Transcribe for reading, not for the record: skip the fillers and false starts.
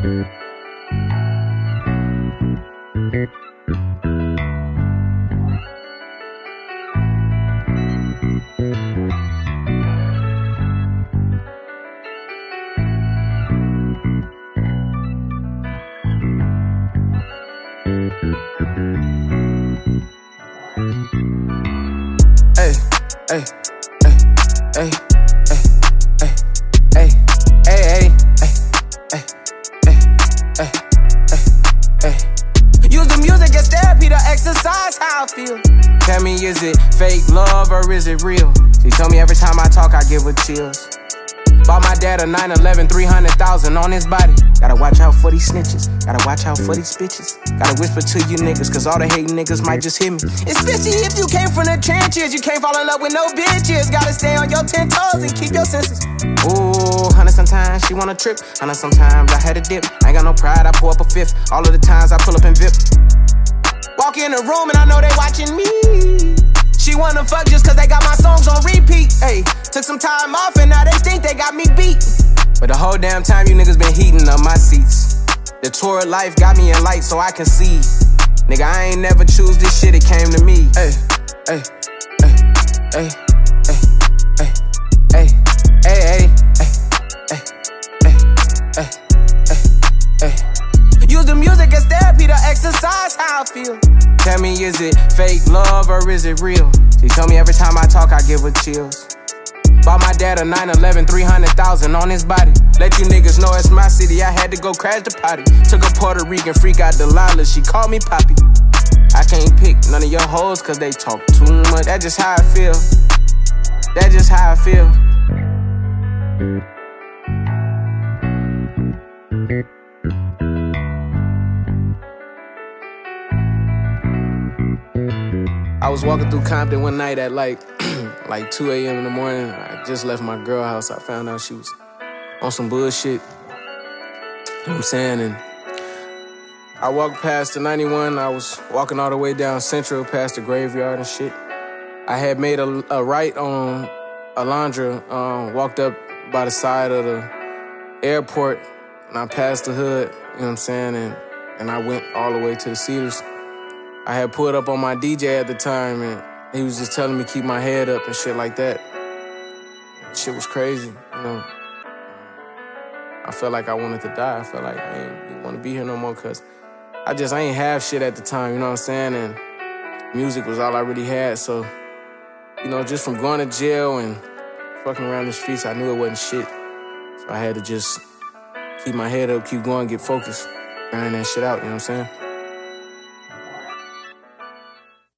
Hey, hey, hey, hey, hey, hey, hey, hey, hey, hey, hey, hey, hey. Use the music as therapy to exercise how I feel. Tell me, is it fake love or is it real? She told me every time I talk, I give her chills. Bought my dad a 911, 300,000 on his body. Gotta watch out for these snitches. Gotta watch out for these bitches. Gotta whisper to you niggas, cause all the hating niggas might just hit me. It's fishy if you came from the trenches. You can't fall in love with no bitches. Gotta stay on your 10 toes and keep your senses. Ooh, honey, sometimes she wanna trip. Honey, sometimes I had a dip. I ain't got no pride, I pour up a fifth. All of the times I pull up and VIP. Walk in the room and I know they watching me. She wanna fuck just cause they got my songs on repeat. Hey, took some time off and now they think they got me beat. But the whole damn time you niggas been heating up my seats. The tour of life got me in light so I can see. Nigga, I ain't never choose this shit, it came to me. Hey, hey, hey, hey, hey, hey, hey, hey, hey, hey, hey, hey, hey, hey. Use the music as therapy to exercise how I feel. Tell me, is it fake love or is it real? She told me every time I talk, I give her chills. Bought my dad a 911, 300,000 on his body. Let you niggas know it's my city, I had to go crash the potty. Took a Puerto Rican freak out Delilah, she called me Poppy. I can't pick none of your hoes cause they talk too much. That's just how I feel. That's just how I feel. I was walking through Compton one night at like 2 a.m. in the morning. I just left my girl house. I found out she was on some bullshit. You know what I'm saying? And I walked past the 91. I was walking all the way down Central past the graveyard and shit. I had made a right on Alondra, walked up by the side of the airport, and I passed the hood, you know what I'm saying? And I went all the way to the Cedars. I had pulled up on my DJ at the time, and he was just telling me keep my head up and shit like that. Shit was crazy, you know. I felt like I wanted to die. I felt like I didn't want to be here no more because I ain't have shit at the time, you know what I'm saying? And music was all I really had, so, you know, just from going to jail and fucking around the streets, I knew it wasn't shit. So I had to just keep my head up, keep going, get focused, grind that shit out, you know what I'm saying?